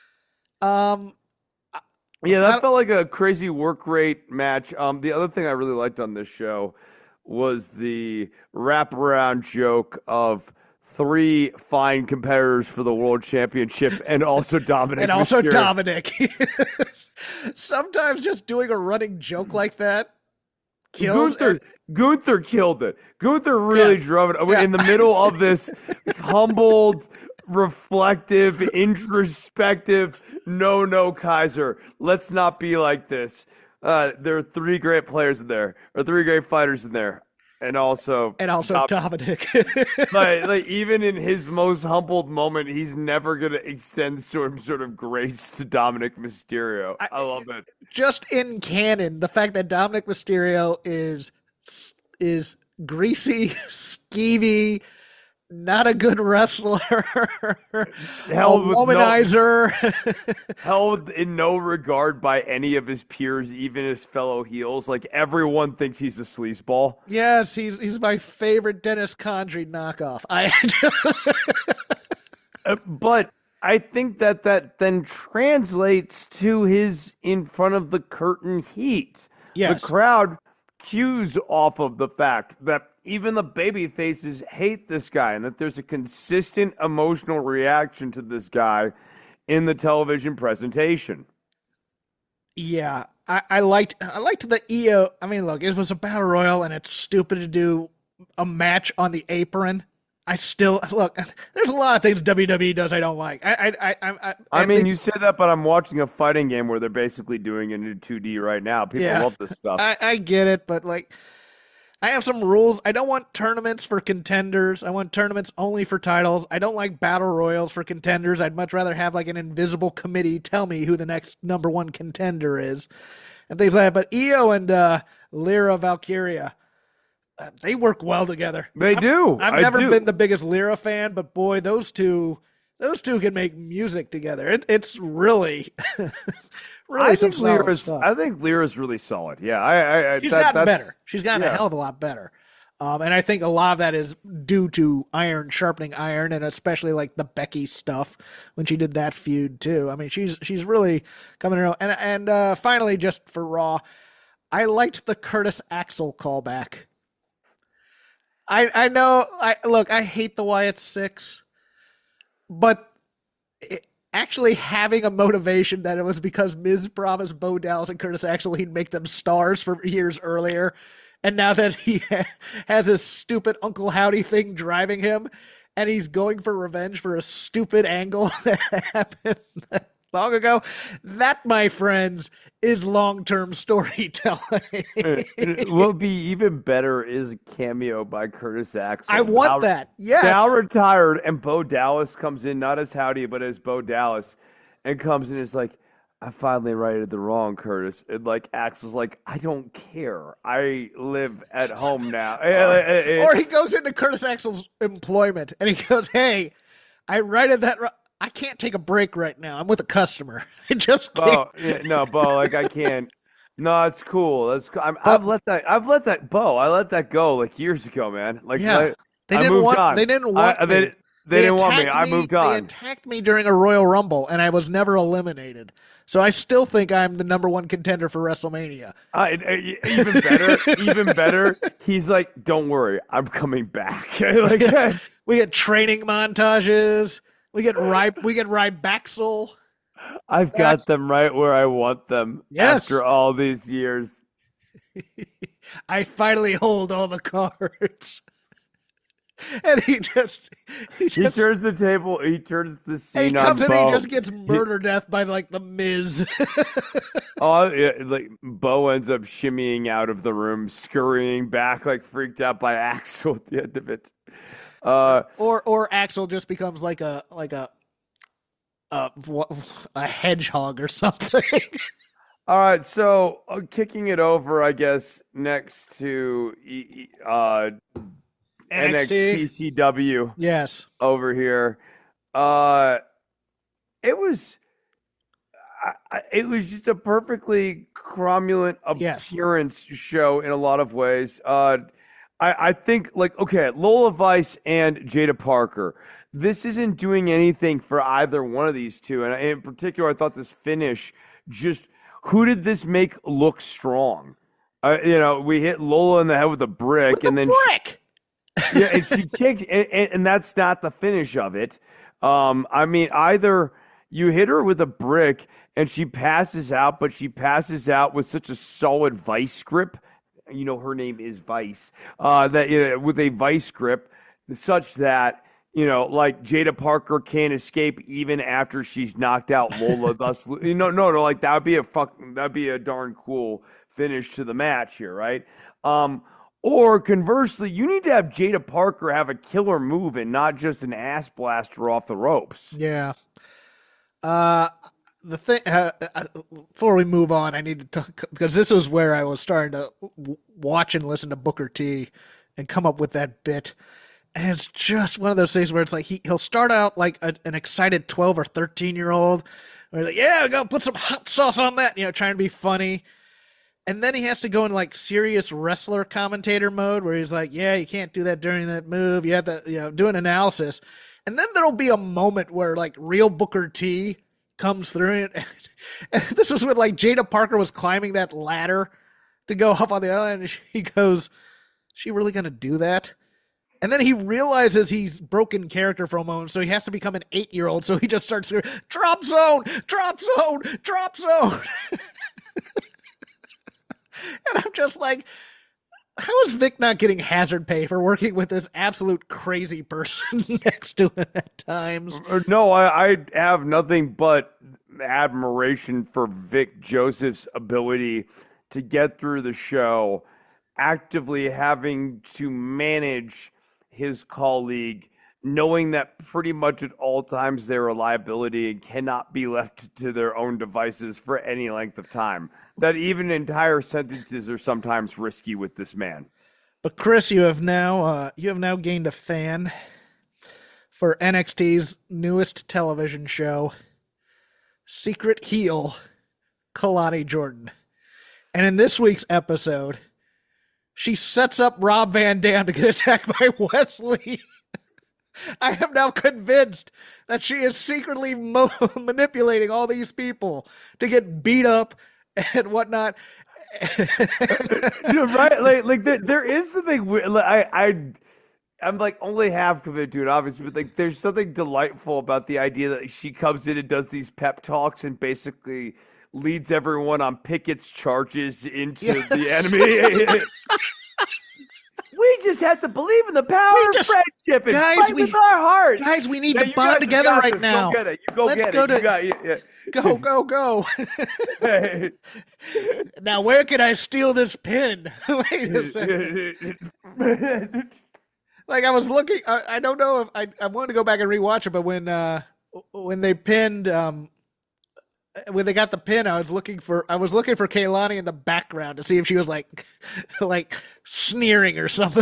Yeah, that felt like a crazy work rate match. The other thing I really liked on this show was the wraparound joke of 3 fine competitors for the world championship and also Dominic and also Mysterio. Dominic. Sometimes just doing a running joke like that kills. Gunther killed it. Gunther really drove it in the middle of this humbled, reflective, introspective, no, Kaiser. Let's not be like this. There are 3 great players in there, or 3 great fighters in there. And also Dominic. like even in his most humbled moment, he's never gonna extend some sort of grace to Dominic Mysterio. I love it. Just in canon, the fact that Dominic Mysterio is greasy, skeevy, not a good wrestler, a womanizer. Held in no regard by any of his peers, even his fellow heels. Like, everyone thinks he's a sleazeball. Yes, he's my favorite Dennis Condrey knockoff. But I think that then translates to his in front of the curtain heat. Yes. The crowd cues off of the fact that even the baby faces hate this guy, and that there's a consistent emotional reaction to this guy in the television presentation. Yeah, I liked the EO. I mean, look, it was a battle royal, and it's stupid to do a match on the apron. I still look. There's a lot of things WWE does I don't like. I mean, you say that, but I'm watching a fighting game where they're basically doing it in 2D right now. People love this stuff. I get it, but like, I have some rules. I don't want tournaments for contenders. I want tournaments only for titles. I don't like battle royals for contenders. I'd much rather have like an invisible committee tell me who the next number 1 contender is and things like that. But Io and Lyra Valkyria, they work well together. They do. I've never been the biggest Lyra fan, but boy, those two can make music together. It's really, really some solid stuff. I think Lyra's really solid. Yeah, she's gotten better. She's gotten a hell of a lot better. And I think a lot of that is due to iron sharpening iron, and especially like the Becky stuff when she did that feud too. I mean, she's really coming around. And finally, just for Raw, I liked the Curtis Axel callback. I know. Look, I hate the Wyatt Six, but actually having a motivation that it was because Miz promised Bo Dallas and Curtis Axel he'd make them stars for years earlier, and now that he has his stupid Uncle Howdy thing driving him, and he's going for revenge for a stupid angle that happened long ago, that, my friends, is long-term storytelling. What would be even better is a cameo by Curtis Axel. I want that. Yes. Now retired, and Bo Dallas comes in, not as Howdy, but as Bo Dallas, and comes in and is like, I finally righted the wrong, Curtis. And like Axel's like, I don't care. I live at home now. Or he goes into Curtis Axel's employment, and he goes, hey, I righted that wrong. I can't take a break right now. I'm with a customer. I just can't. Bo, like I can't. No, it's cool. That's cool. I've let that Bo. I let that go like years ago, man. Like, yeah, they didn't want me. They didn't want me. They didn't want me. I moved on. They attacked me during a Royal Rumble, and I was never eliminated. So I still think I'm the number 1 contender for WrestleMania. Even better. He's like, don't worry, I'm coming back. Like, we get training montages. We get Rybaxel. I've got them right where I want them after all these years. I finally hold all the cards. And he turns the table. He turns the scene and he comes on in Bo. and he just gets murder death by like the Miz. Oh, yeah, like Bo ends up shimmying out of the room, scurrying back, like freaked out by Axel at the end of it. Or Axel just becomes like a hedgehog or something. All right, so kicking it over, I guess, next to NXT CW. Yes. Over here. It was just a perfectly cromulent appearance show in a lot of ways. I think, like, okay, Lola Vice and Jada Parker, this isn't doing anything for either one of these two. And in particular, I thought this finish just, who did this make look strong? We hit Lola in the head with a brick. And and she kicked, and that's not the finish of it. I mean, either you hit her with a brick and she passes out, but she passes out with such a solid vice grip. Her name is Vice. With a vice grip, such that like Jada Parker can't escape even after she's knocked out Lola. Thus, no, like that'd be a darn cool finish to the match here, right? Or conversely, you need to have Jada Parker have a killer move and not just an ass blaster off the ropes. Yeah. The thing before we move on, I need to talk, because this was where I was starting to watch and listen to Booker T and come up with that bit. And it's just one of those things where it's like he'll start out like an excited 12 or 13-year-old. Where he's like, yeah, go put some hot sauce on that, trying to be funny. And then he has to go in like serious wrestler commentator mode where he's like, yeah, you can't do that during that move. You have to, do an analysis. And then there'll be a moment where like real Booker T comes through it. And this was when like Jada Parker was climbing that ladder to go up on the island. And he goes, is she really going to do that? And then he realizes he's broken character for a moment, so he has to become an 8-year-old. So he just starts screaming, drop zone, drop zone, drop zone. And I'm just like, how is Vic not getting hazard pay for working with this absolute crazy person next to him at times? No, I have nothing but admiration for Vic Joseph's ability to get through the show, actively having to manage his colleague, knowing that pretty much at all times they're a liability and cannot be left to their own devices for any length of time. That even entire sentences are sometimes risky with this man. But Chris, you have now gained a fan for NXT's newest television show, Secret Heel, Kalani Jordan. And in this week's episode, she sets up Rob Van Dam to get attacked by Wesley. I am now convinced that she is secretly manipulating all these people to get beat up and whatnot. Right? Like there is something weird. I'm like only half convinced to it, obviously, but like there's something delightful about the idea that she comes in and does these pep talks and basically leads everyone on Pickett's charges into the enemy. We just have to believe in the power of friendship and fight with our hearts. Guys, we need to bond together right now. Go get it. You go get it. Go. Now, where can I steal this pin? Wait a second. Like, I was looking, I don't know if I wanted to go back and rewatch it, but when they pinned, when they got the pin, I was looking for Kaylani in the background to see if she was like sneering or something.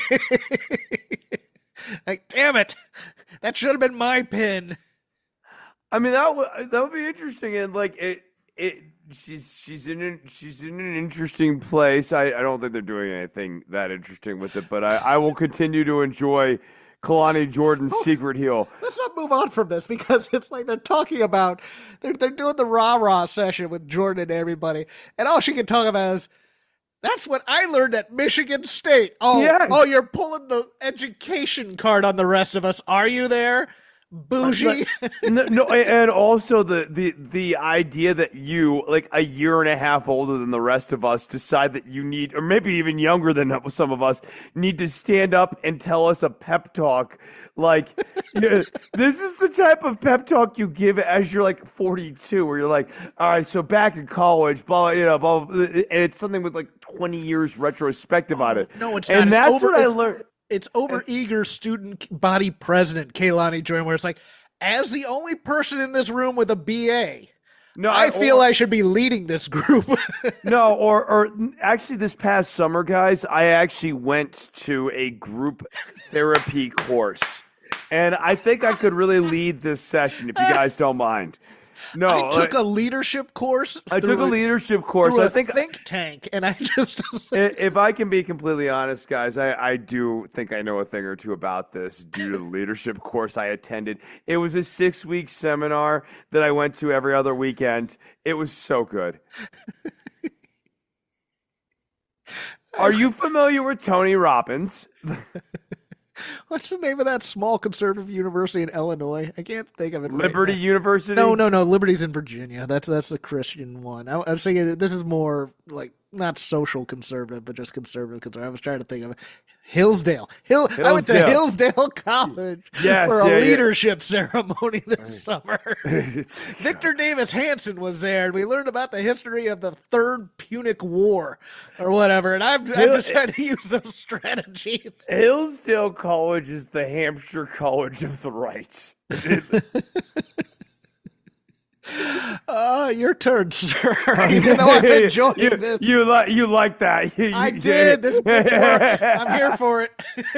Like, damn it, that should have been my pin. I mean, that would be interesting, and like she's in an interesting place. I don't think they're doing anything that interesting with it, but I will continue to enjoy Kalani Jordan's secret heel. Let's not move on from this because it's like they're talking about they're doing the rah-rah session with Jordan and everybody, and all she can talk about is that's what I learned at Michigan State. Oh, yes. Oh, you're pulling the education card on the rest of us, are you there? bougie. No, and also the idea that you, like a year and a half older than the rest of us, decide that you need, or maybe even younger than some of us, need to stand up and tell us a pep talk. Like, this is the type of pep talk you give as you're like 42, where you're like, all right, so back in college, blah, blah, blah, and it's something with like 20 years retrospective on it. No, it's and not. That's what I learned. It's over-eager student body president, Kaylani Jordan, where it's like, as the only person in this room with a BA, no, I feel I should be leading this group. No, or actually this past summer, guys, I actually went to a group therapy course. And I think I could really lead this session if you guys don't mind. No, I took a leadership course. I took a leadership course. I think think tank, and I just. If I can be completely honest, guys, I do think I know a thing or two about this due to the leadership course I attended. It was a 6-week seminar that I went to every other weekend. It was so good. Are you familiar with Tony Robbins? What's the name of that small conservative university in Illinois? I can't think of it. Liberty University? No. Liberty's in Virginia. That's a Christian one. I was thinking this is more like not social conservative, but just conservative. I was trying to think of it. Hillsdale. I went to Hillsdale College for a leadership ceremony this summer. Victor Davis Hanson was there, and we learned about the history of the Third Punic War or whatever, and I'm just trying to use those strategies. Hillsdale College is the Hampshire College of the Right. Your turn, sir. Even though I've enjoyed this. You like that. I did. This works. I'm here for it.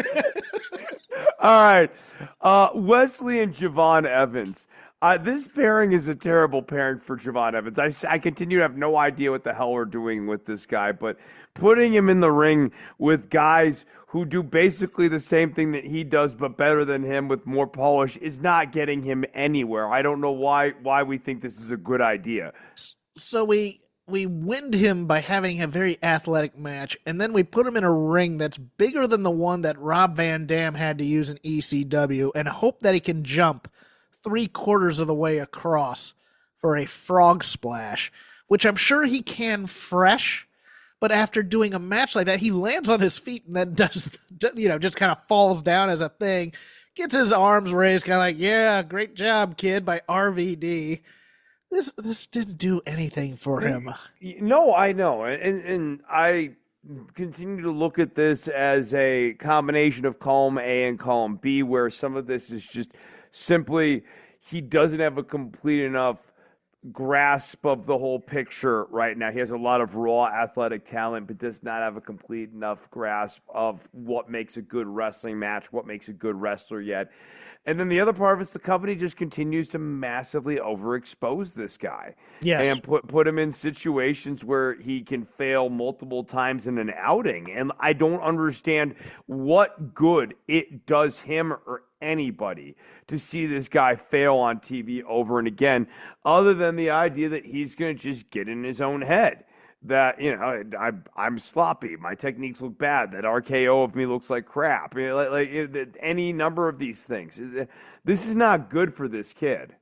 All right. Wesley and Javon Evans. This pairing is a terrible pairing for Javon Evans. I continue to have no idea what the hell we're doing with this guy, but putting him in the ring with guys who do basically the same thing that he does, but better than him with more polish, is not getting him anywhere. I don't know why we think this is a good idea. So we wind him by having a very athletic match, and then we put him in a ring that's bigger than the one that Rob Van Dam had to use in ECW, and hope that he can jump 3/4 of the way across for a frog splash, which I'm sure he can fresh. But after doing a match like that, he lands on his feet and then does, just kind of falls down as a thing, gets his arms raised, kind of like, yeah, great job, kid, by RVD. This didn't do anything for him. No, I know. And I continue to look at this as a combination of column A and column B, where some of this is just simply he doesn't have a complete enough grasp of the whole picture right now. He has a lot of raw athletic talent, but does not have a complete enough grasp of what makes a good wrestling match, what makes a good wrestler yet. And then the other part of it is the company just continues to massively overexpose this guy. Yes. And put him in situations where he can fail multiple times in an outing. And I don't understand what good it does him or anybody to see this guy fail on TV over and again, other than the idea that he's going to just get in his own head. That, I'm sloppy. My techniques look bad. That RKO of me looks like crap. Any number of these things. This is not good for this kid.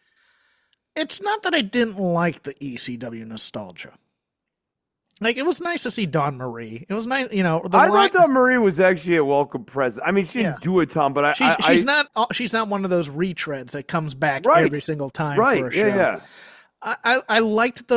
It's not that I didn't like the ECW nostalgia. Like, it was nice to see Dawn Marie. It was nice, I thought Dawn Marie was actually a welcome present. I mean, she didn't do a ton, but she's not one of those retreads that comes back every single time for a show. Yeah. I liked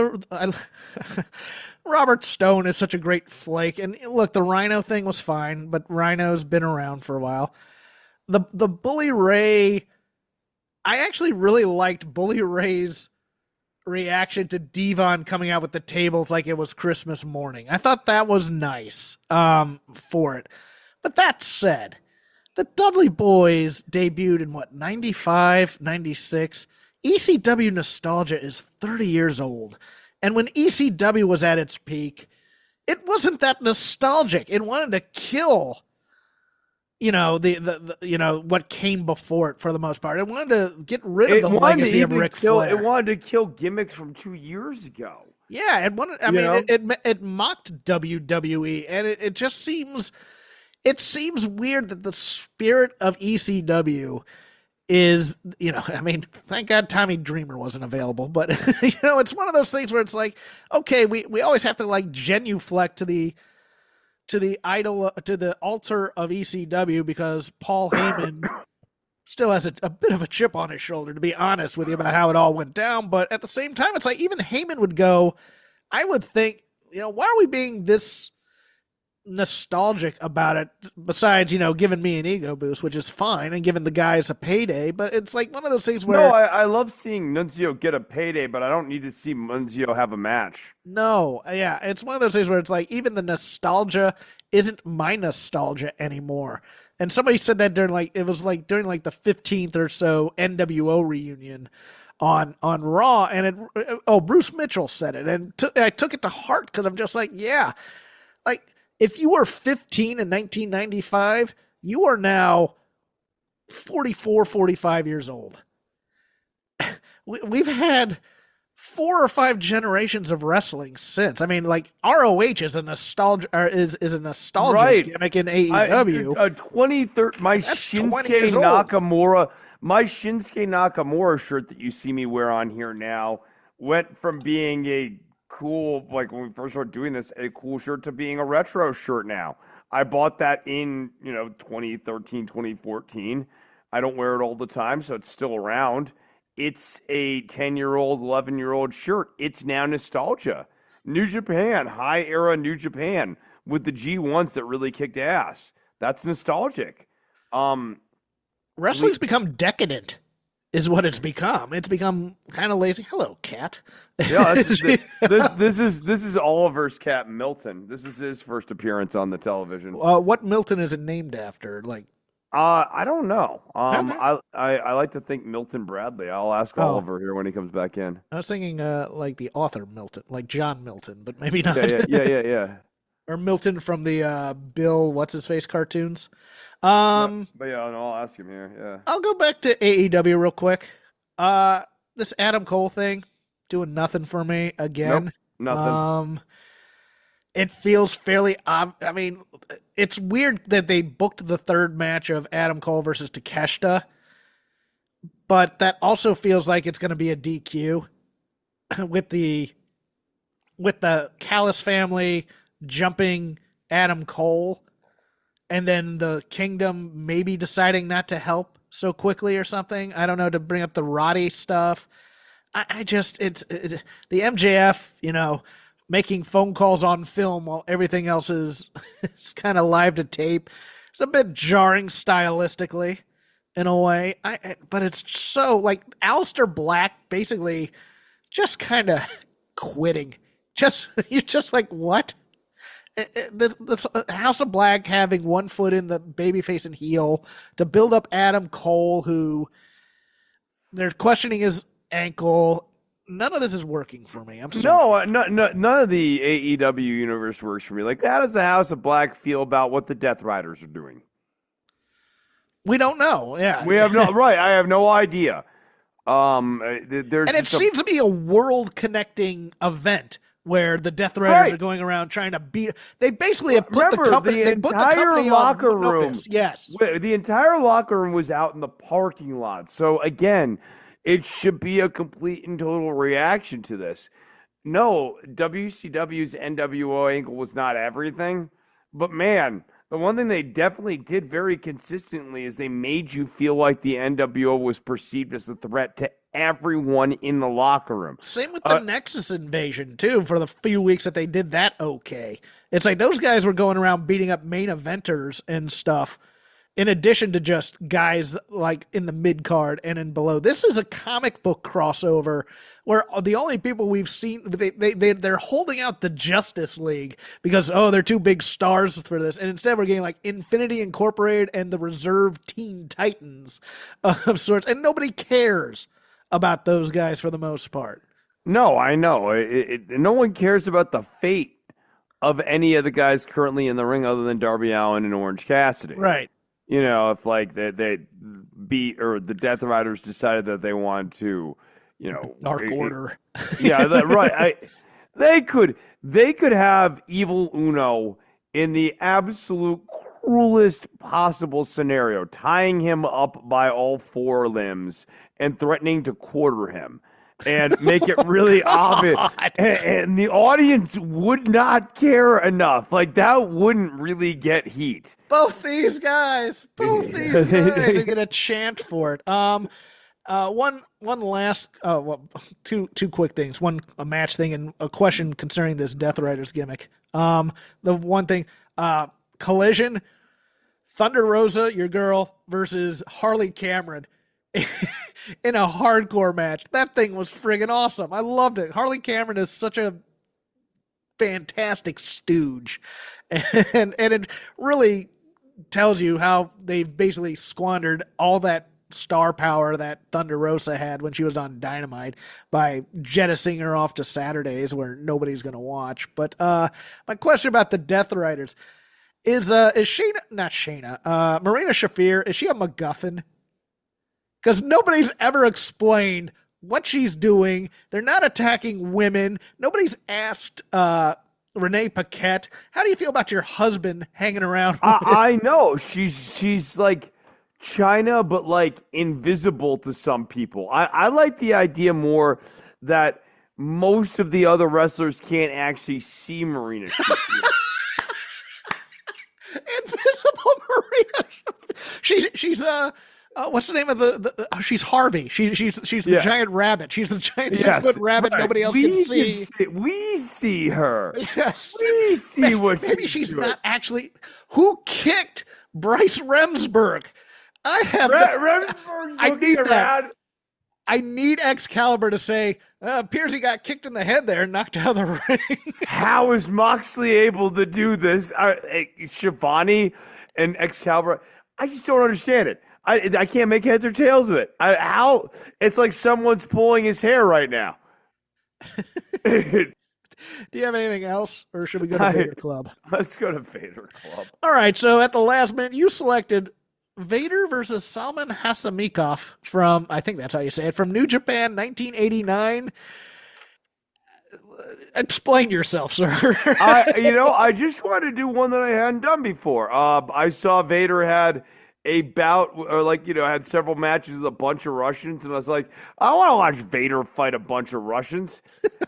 Robert Stone is such a great flake, and look, the Rhino thing was fine, but Rhino's been around for a while. The Bully Ray, I actually really liked Bully Ray's reaction to Devon coming out with the tables like it was Christmas morning. I thought that was nice for it. But that said, the Dudley Boys debuted in 95, 96. ECW nostalgia is 30 years old. And when ECW was at its peak, it wasn't that nostalgic. It wanted to kill, what came before it for the most part. It wanted to get rid of the legacy of Ric Flair. It wanted to kill gimmicks from 2 years ago. Yeah, it mocked WWE, and it just seems weird that the spirit of ECW is, I mean, thank God Tommy Dreamer wasn't available, but it's one of those things where it's like, okay, we always have to like genuflect to the idol, to the altar of ECW, because Paul Heyman still has a bit of a chip on his shoulder, to be honest with you, about how it all went down. But at the same time, it's like even Heyman would go, I would think, why are we being this nostalgic about it, besides giving me an ego boost, which is fine, and giving the guys a payday? But it's like one of those things where I love seeing Nunzio get a payday, but I don't need to see Nunzio have a match. It's one of those things where it's like even the nostalgia isn't my nostalgia anymore. And somebody said that during the 15th or so NWO reunion on Raw, and Bruce Mitchell said it, and I took it to heart, because I'm just like, yeah, like, if you were 15 in 1995, you are now 44, 45 years old. We've had 4 or 5 generations of wrestling since. I mean, like, ROH is a nostalgia, is a nostalgia right. gimmick in AEW. My Shinsuke Nakamura shirt that you see me wear on here now went from being a cool, like when we first started doing this, a cool shirt to being a retro shirt now. I bought that in 2013, 2014. I don't wear it all the time, so it's still around. It's a 10-year-old, 11-year-old shirt. It's now nostalgia. New Japan, high era New Japan with the G1s that really kicked ass. That's nostalgic. Wrestling's become decadent, is what it's become. It's become kind of lazy. Hello, cat. Yeah, this is Oliver's cat, Milton. This is his first appearance on the television. What Milton is it named after? Like, I don't know. Okay. I like to think Milton Bradley. I'll ask Oliver here when he comes back in. I was thinking like the author Milton, like John Milton, but maybe not. Yeah. Or Milton from the Bill what's his face cartoons. But I'll ask him here. Yeah. I'll go back to AEW real quick. This Adam Cole thing doing nothing for me again. Nope, nothing. It feels fairly I mean, it's weird that they booked the third match of Adam Cole versus Takeshita, but that also feels like it's going to be a DQ with the Callis family jumping Adam Cole, and then the Kingdom maybe deciding not to help so quickly or something. I don't know, to bring up the Roddy stuff. The MJF, making phone calls on film while everything else is kind of live to tape. It's a bit jarring stylistically in a way. But it's so, like, Aleister Black basically just kind of quitting. You're just like, what? The House of Black having one foot in the babyface and heel to build up Adam Cole, who they're questioning his ankle. None of this is working for me. I'm sorry. No, none of the AEW universe works for me. Like, how does the House of Black feel about what the Death Riders are doing? We don't know. Yeah, we have right. I have no idea. It seems to be a world-connecting event where the Death Riders are going around trying to beat. They basically have put the company. The entire locker room. Yes, the entire locker room was out in the parking lot. So again, it should be a complete and total reaction to this. No, WCW's NWO angle was not everything, but man, the one thing they definitely did very consistently is they made you feel like the NWO was perceived as a threat to everyone in the locker room. Same with the Nexus invasion, too, for the few weeks that they did that okay. It's like those guys were going around beating up main eventers and stuff, in addition to just guys like in the mid-card and in below. This is a comic book crossover where the only people we've seen, they're holding out the Justice League because, they're too big stars for this. And instead we're getting like Infinity Incorporated and the Reserve Teen Titans of sorts. And nobody cares about those guys for the most part. No, I know. No one cares about the fate of any of the guys currently in the ring other than Darby Allin and Orange Cassidy. Right. If like they beat or the Death Riders decided that they wanted to, Dark Order. Right. They could have Evil Uno in the absolute cruelest possible scenario, tying him up by all four limbs and threatening to quarter him and make it really obvious. And the audience would not care enough. Like, that wouldn't really get heat. Both these guys are going to chant for it. One last, two quick things. One, a match thing and a question concerning this Death Riders gimmick. The one thing, Collision, Thunder Rosa, your girl, versus Harley Cameron in a hardcore match. That thing was friggin' awesome. I loved it. Harley Cameron is such a fantastic stooge. And it really tells you how they've basically squandered all that star power that Thunder Rosa had when she was on Dynamite by jettisoning her off to Saturdays where nobody's going to watch. But my question about the Death Riders is Marina Shafir, is she a MacGuffin? Because nobody's ever explained what she's doing. They're not attacking women. Nobody's asked Renee Paquette, how do you feel about your husband hanging around? I know. She's like China, but like invisible to some people. I like the idea more that most of the other wrestlers can't actually see Marina Shafir. Invisible Marina. She's what's the name of the she's Harvey. She's the giant rabbit. She's the giant 6-foot rabbit nobody else can see. We see her. Yes. We see what maybe she's not actually. Who kicked Bryce Remsburg? I have Remsburg's looking around. I need Excalibur to say, appears he got kicked in the head there and knocked out of the ring. How is Moxley able to do this? Shivani and Excalibur, I just don't understand it. I can't make heads or tails of it. How it's like someone's pulling his hair right now. Do you have anything else, or should we go to Vader Club? Let's go to Vader Club. All right, so at the last minute, you selected Vader versus Salman Hasamikov from, I think that's how you say it, from New Japan 1989. Explain yourself, sir. I just wanted to do one that I hadn't done before. I saw Vader had a bout, or had several matches with a bunch of Russians, and I was like, I want to watch Vader fight a bunch of Russians.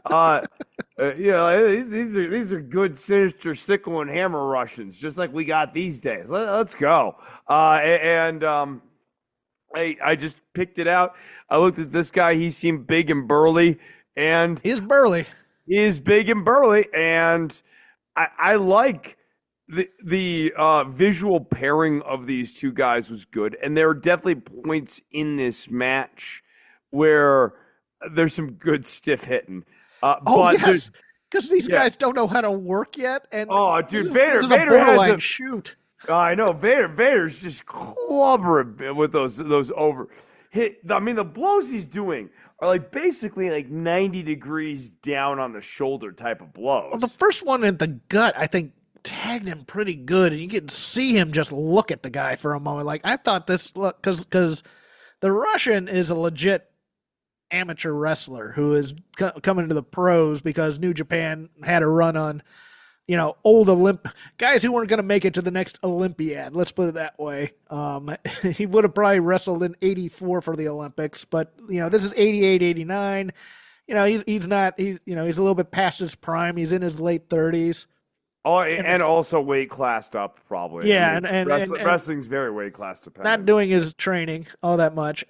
These are good Sinister Sickle and Hammer Russians, just like we got these days. Let's go. I just picked it out. I looked at this guy. He seemed big and burly, and he's burly. He is big and burly, and I like the visual pairing of these two guys was good, and there are definitely points in this match where there's some good stiff hitting. Yes, because these guys don't know how to work yet. And Vader has a shoot. I know Vader's just clobbering with those over hit. I mean, the blows he's doing are like basically like 90 degrees down on the shoulder type of blows. Well, the first one in the gut, I think, tagged him pretty good, and you can see him just look at the guy for a moment. Like, I thought this look, because the Russian is a legit amateur wrestler who is coming to the pros because New Japan had a run on, old guys who weren't going to make it to the next Olympiad. Let's put it that way. He would have probably wrestled in 84 for the Olympics, but this is 88, 89. He's not, he's a little bit past his prime. He's in his late 30s. Oh, and also weight classed up, probably. Yeah, I mean, wrestling's very weight class dependent. Not doing his training all that much.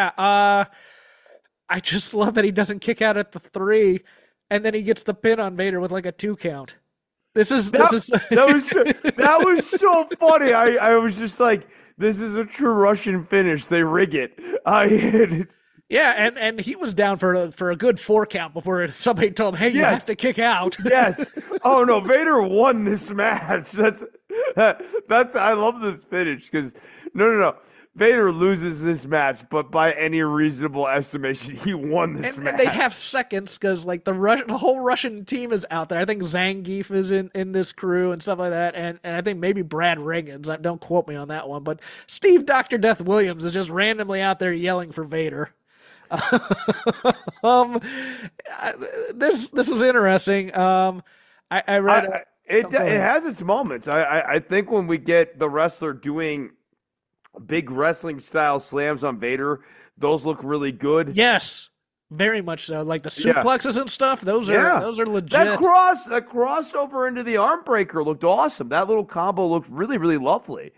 I just love that he doesn't kick out at the 3, and then he gets the pin on Vader with like a 2 count. That was so funny. I was just like, this is a true Russian finish. They rig it. Yeah, and he was down for a good 4 count before somebody told him, hey, you have to kick out. Yes. Oh, no, Vader won this match. That's I love this finish because, no. Vader loses this match, but by any reasonable estimation, he won this match. And they have seconds because the whole Russian team is out there. I think Zangief is in this crew and stuff like that, and I think maybe Brad Riggins. Don't quote me on that one, but Steve Dr. Death Williams is just randomly out there yelling for Vader. Um, this was interesting. I read. It has its moments. I think when we get the wrestler doing big wrestling style slams on Vader, those look really good. Yes, very much so. Like the suplexes and stuff. Those are legit. That crossover into the arm breaker looked awesome. That little combo looked really, really lovely.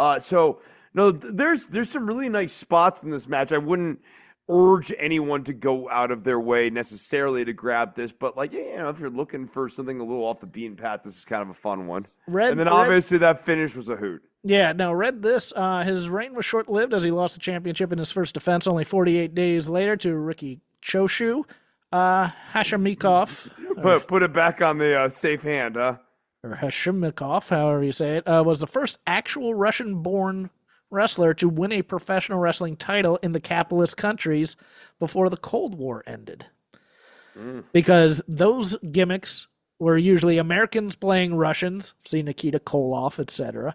There's some really nice spots in this match. I wouldn't urge anyone to go out of their way necessarily to grab this, but if you're looking for something a little off the beaten path, this is kind of a fun one. Obviously that finish was a hoot. Yeah, no, read this. His reign was short-lived as he lost the championship in his first defense only 48 days later to Riki Choshu. Hashimikov. Put it back on the safe hand, huh? Or Hashimikov, however you say it, was the first actual Russian-born wrestler to win a professional wrestling title in the capitalist countries before the Cold War ended. Because those gimmicks were usually Americans playing Russians, see Nikita Koloff, etc.,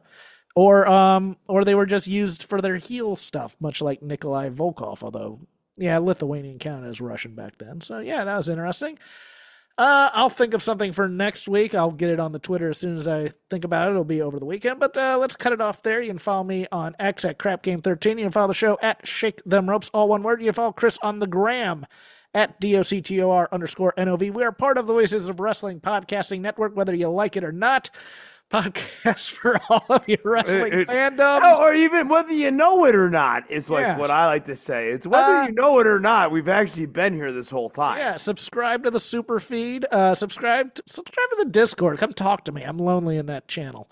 or they were just used for their heel stuff, much like Nikolai Volkov, although, Lithuanian counted as Russian back then. So, that was interesting. I'll think of something for next week. I'll get it on the Twitter as soon as I think about it. It'll be over the weekend. But let's cut it off there. You can follow me on X at CrapGame13. You can follow the show at Shake Them Ropes, all one word. You can follow Chris on the gram at DOCTOR_NOV. We are part of the Voices of Wrestling Podcasting Network, whether you like it or not. Podcast for all of your wrestling fandoms. Or even whether you know it or not is what I like to say. It's whether you know it or not, we've actually been here this whole time. Yeah, subscribe to the super feed. Subscribe to the Discord. Come talk to me. I'm lonely in that channel.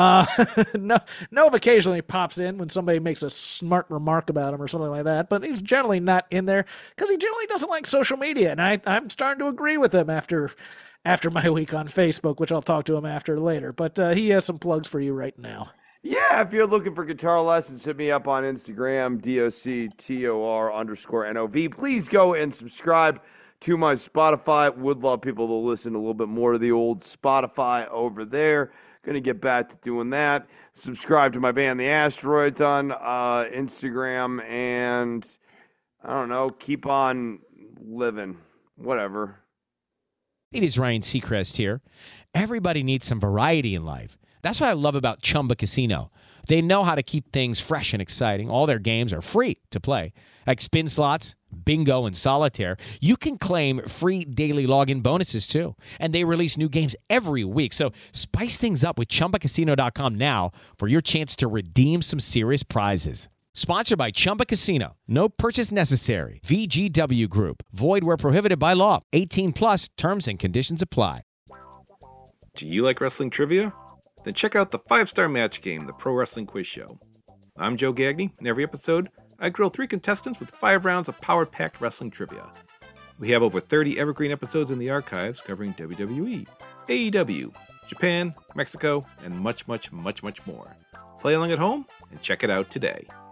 Nova occasionally pops in when somebody makes a smart remark about him or something like that, but he's generally not in there because he generally doesn't like social media, and I'm starting to agree with him after my week on Facebook, which I'll talk to him after later. But he has some plugs for you right now. Yeah, if you're looking for guitar lessons, hit me up on Instagram, DOCTOR_NOV. Please go and subscribe to my Spotify. Would love people to listen a little bit more to the old Spotify over there. Going to get back to doing that. Subscribe to my band, The Asteroids, on Instagram. And, I don't know, keep on living. Whatever. It is Ryan Seacrest here. Everybody needs some variety in life. That's what I love about Chumba Casino. They know how to keep things fresh and exciting. All their games are free to play, like spin slots, bingo, and solitaire. You can claim free daily login bonuses, too. And they release new games every week. So spice things up with ChumbaCasino.com now for your chance to redeem some serious prizes. Sponsored by Chumba Casino. No purchase necessary. VGW Group. Void where prohibited by law. 18 plus. Terms and conditions apply. Do you like wrestling trivia? Then check out the 5-Star Match Game, the Pro Wrestling Quiz Show. I'm Joe Gagney, and every episode, I grill 3 contestants with 5 rounds of power-packed wrestling trivia. We have over 30 evergreen episodes in the archives covering WWE, AEW, Japan, Mexico, and much, much, much, much more. Play along at home and check it out today.